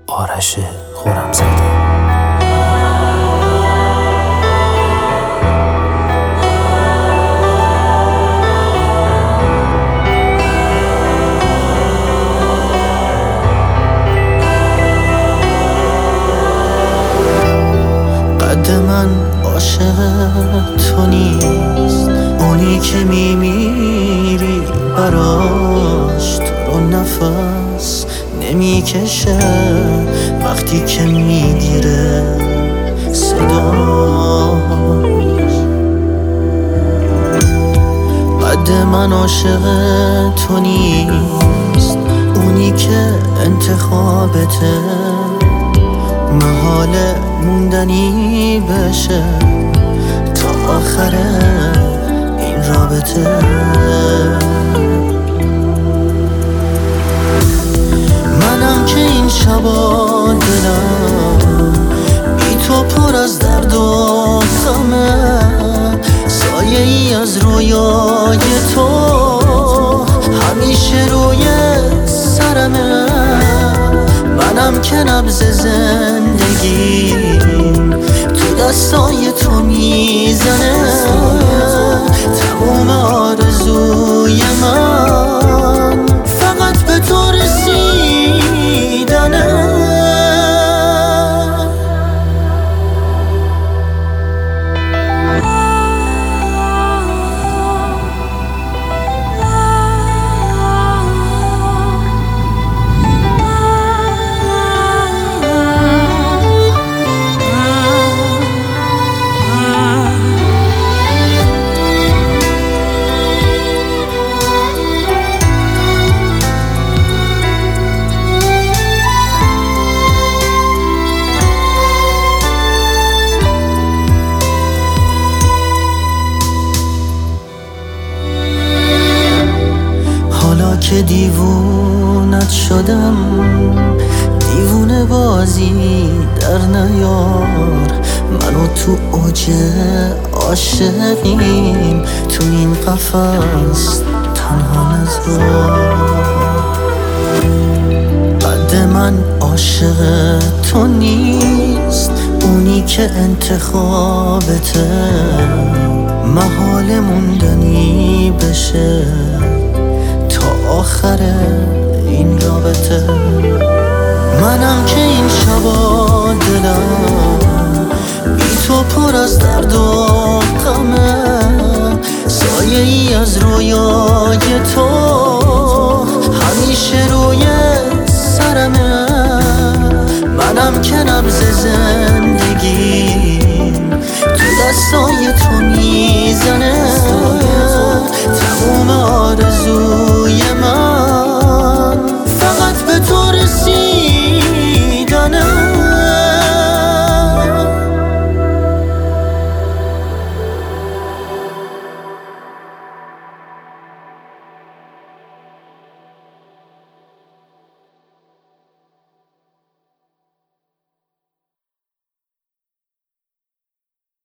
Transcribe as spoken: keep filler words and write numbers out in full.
آرش خرمزاده. قد من عاشق تو نیست، اونی که میمیری براش، تو رو نفس نمیکشه وقتی که میگیره صداش. قد من عاشق تو نیست، اونی که انتخابته محال موندنی بشه تا آخر این رابطه. منم که این شبا دلم بی تو پر از درد و غمه، سایه ای از رویای تو همیشه روی سرمه. منم که نبض زندگیم تو دستای تو میزنه، تموم آرزوی من فقط به تو رسیدنه. حالا که دیوونت شدم، دیوونه بازی در نیار. منو تو اوج عاشقیم، تو این قفس تنها نذار. قد من عاشق تو نیست، اونی که انتخابته محال موندنی بشه تا آخر این رابطه. منم که این شبا دلم بی تو پر از درد و غمه، سایه ای از رویای تو همیشه روی سرمه. منم که نبض زندگیم تو دستای تو میزنه، تموم آرزو